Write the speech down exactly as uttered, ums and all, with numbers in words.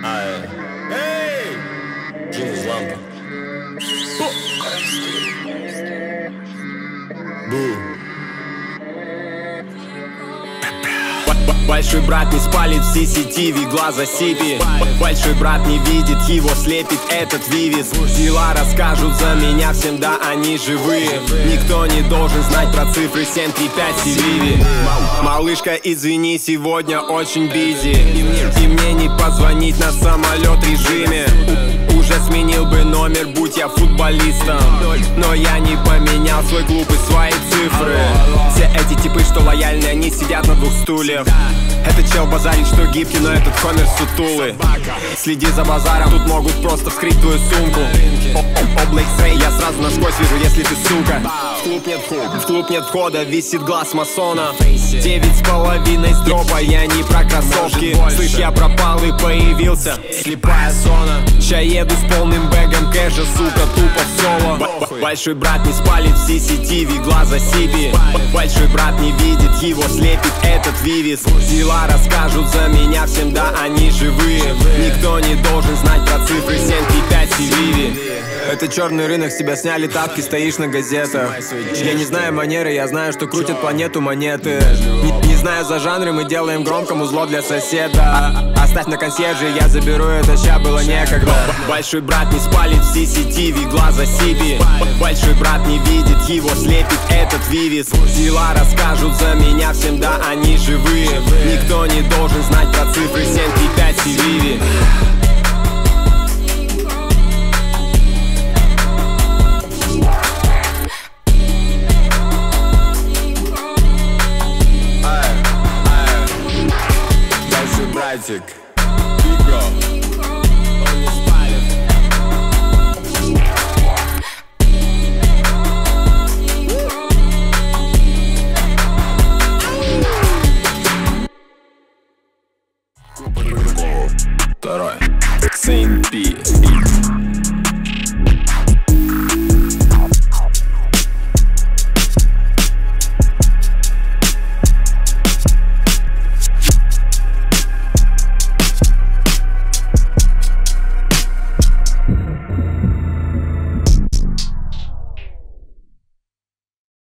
Ай. Эй! Джинс лампа. Бу. Большой брат не спалит в си си ти ви, глаза сипи. Большой брат не видит, его слепит этот вивис. Дела расскажут за меня всем, да, они живые. Никто не должен знать про цифры семь три пять Севиви. Малышка, извини, сегодня очень бизи. И мне не позвонить на самолет режиме. Уже сменил бы номер, будь я футболистом. Но я не поменял свой клуб и свои цифры. Все эти типы, что лояльны, они сидят на двух стульях. Этот чел базарит, что гибкий, но этот хомер сутулый. Следи за базаром, тут могут просто вскрыть твою сумку. Облейк Срей, я сразу насквозь вижу, если ты сука. В клуб нет входа, в клуб нет входа, висит глаз масона. Девять с половиной с дропа, я не про кроссовки. Слышь, я пропал и появился, слепая зона. Ща еду с полным бэгом кэша, сука, тупо в соло. Большой брат не спалит в си си ти ви, глаза сипи. Большой брат не видит, его слепит этот вивис. Дела расскажут за меня всем, да, они живые. Никто не должен знать про цифры семь три пять Севиви. Это черный рынок, с тебя сняли тапки, стоишь на газетах. Я не знаю манеры, я знаю, что крутят планету монеты. Не, не знаю за жанры, мы делаем громкому зло для соседа. Оставь на консьерже, я заберу это, ща было некогда. Большой брат не спалит в си си ти ви, глаза сипи. Большой брат не видит, его слепит этот вивис. Дела расскажут за меня всем, да, они живые. Никто не должен знать про цифры семь три пять Севиви. Братик, Биго.